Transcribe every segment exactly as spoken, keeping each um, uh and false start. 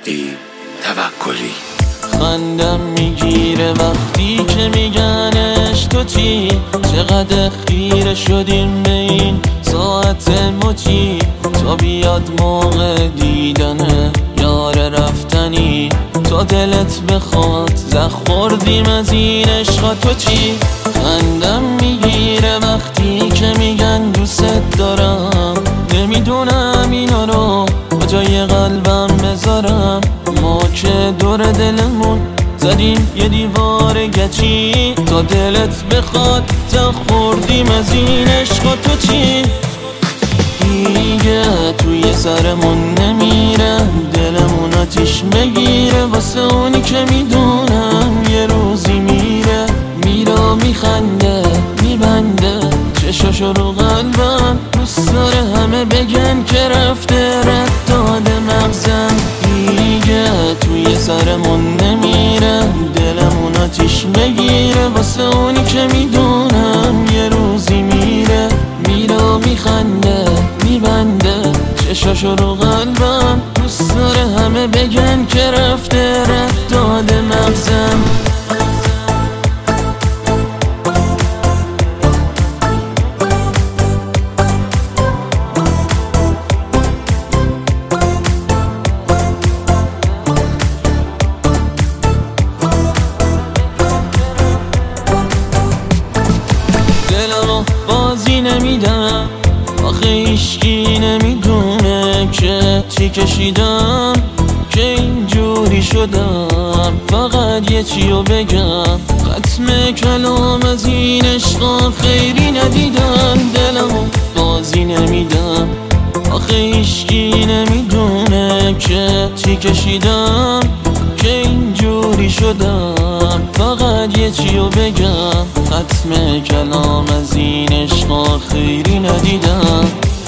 مهدی توکلی. خندم میگیره وقتی که میگنش تو چی، چقدر خیره شدیم به این ساعت مچی، تا بیاد موقع دیدن یار رفتنی، تا دلت بخواد زخ خوردیم از این عشقا تو چی. خندم میگیره وقتی که میگن دوست دارم، نمیدونم اینا رو کجای قلبم بذارم. ما که دور دلمون زدیم یه دیوار گچی، تا دلت بخواد زخ خوردیم از این عشقا تو چی. دیگه توی سرمون نمیره، دلمون آتیش بگیره واسه اونی که میدونم یه روزی میره. میرا میخنده میبنده چشاشو رو قلبم، دوست داره همه بگن که رفته رد داده مغزم. دیگه توی سرمون نمیره، دلمون آتیش بگیره واسه اونی که میدونم یه روزی میره. میرا میخنده میبنده چشاشو رو قلبم، دوست داره همه بگن که رفته رد داده مغزم. دلمو بازی نمیدم آخه هیشکی نمیدونه که چی کشیدم که اینجوری شدم. فقط یه چیو بگم، ختم کلام از این عشقا خیری ندیدم. دلمو بازی نمیدم آخه هیشکی نمیدونه که چی کشیدم که اینجوری شدم. فقط یه چیو بگم، ختم کلام از این عشقا خیری ندیدم.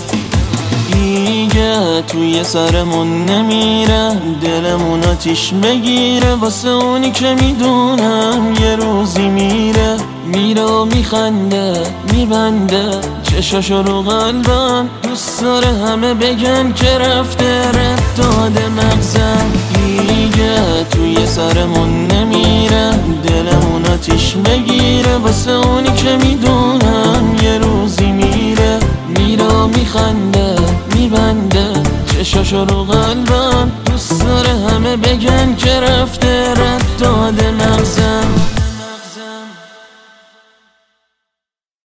دیگه توی سرمون نمیره، دلمون آتیش بگیره واسه اونی که میدونم یه روزی میره. میرا میخنده میبنده چشاشو رو قلبم، دوست داره همه بگن که رفته رد داده مغزم. دیگه توی سرمون نمیره، دلمون آتیش بگیره واسه اونی که میدونم یه روزی میره. میرا میخنده میبنده چشاشو رو قلبم، دوست داره همه بگن که رفته رد داده مغزم.